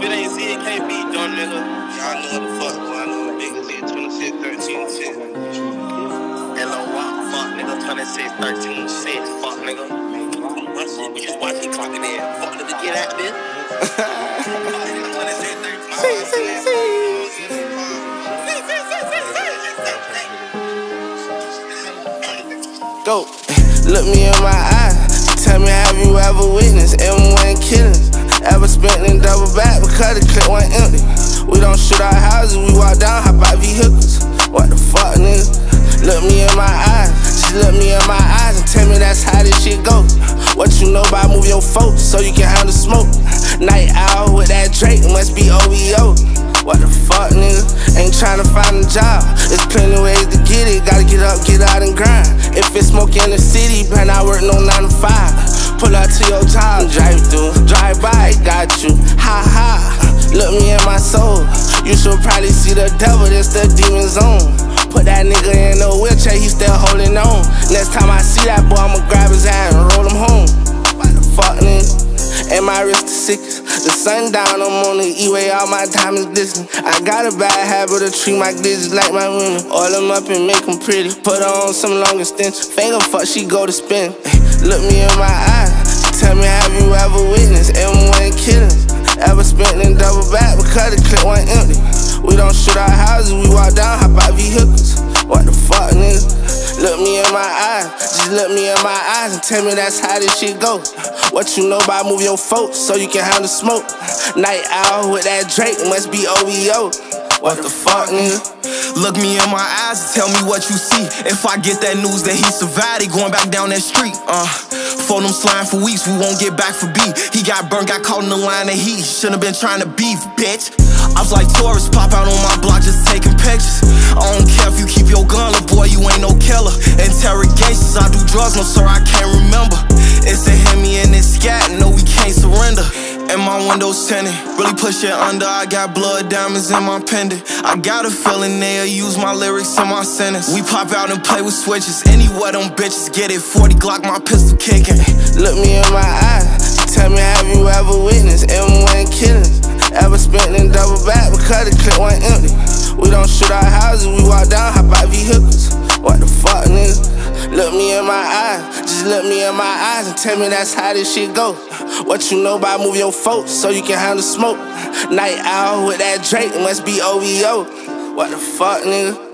If it ain't Z, it can't be dumb, nigga. Y'all know what the fuck going on. Nigga said 26, 13, shit. Hello, fuck, nigga. 26, 13, shit. Fuck, nigga. We just watch it clocking in. Fuck, nigga, get at this. Go. Look me in my eyes. Tell me, have you ever witnessed M1 killings? Ever spent in double back because the clip went empty? We don't shoot our houses, we walk down, hop out vehicles. What the fuck, nigga? Look me in my eyes. Just look me in my eyes and tell me that's how this shit go. What you know about move your folks so you can handle smoke? Night owl with that Drake, must be OVO. What the fuck, nigga? Ain't tryna find a job. There's plenty ways to get it. Gotta get up, get out and grind. If it's smoke in the city, better not work no 9 to 5. Pull out to your job, drive through, drive by, got you. Ha ha. Look me in my soul. You should probably see the devil, that's the demon zone. Put that nigga in a wheelchair, he still holding on. Next time I see that boy, I'ma grab his hand and roll him home. What the fuck, nigga? And my wrist is sickest. The sun down, I'm on the E-way, all my diamonds glistening. I got a bad habit of treat my glitches like my women. Oil them up and make them pretty. Put her on some long extension. Finger fuck, she go to spin. Look me in my eyes. Tell me, have you ever witnessed M1 killings? Ever spent in double back because the clip went empty? We don't shoot our houses, we walk down, hop out vehicles. What the fuck, nigga? Look me in my eyes, just look me in my eyes and tell me that's how this shit go. What you know about move your folks so you can handle smoke? Night owl with that Drake, must be OVO. What the fuck, nigga? Look me in my eyes and tell me what you see. If I get that news that he survived, he going back down that street. For them slime for weeks, we won't get back for B. He got burned, got caught in the line of heat. Shouldn't have been trying to beef, bitch. I was like tourists, pop out on my block just taking pictures. I don't care if you keep your gun, little boy, you ain't no killer. Interrogations, I do drugs, no sir, I can't remember. It's a Hemi and it's scat, no we can't surrender. And my windows tinted, really push it under. I got blood diamonds in my pendant. I got a feeling they'll use my lyrics in my sentence. We pop out and play with switches. Anywhere them bitches get it. 40 Glock, my pistol kicking. Look me in my eyes. Tell me, have you ever witnessed M1 killings? Ever spent in double back because the clip went empty? We don't shoot our houses, we walk down, hop out vehicles. What the fuck, nigga? Look me in my eyes, just look me in my eyes and tell me that's how this shit go. What you know about move your folks so you can handle smoke? Night owl with that Drake, must be OVO. What the fuck, nigga?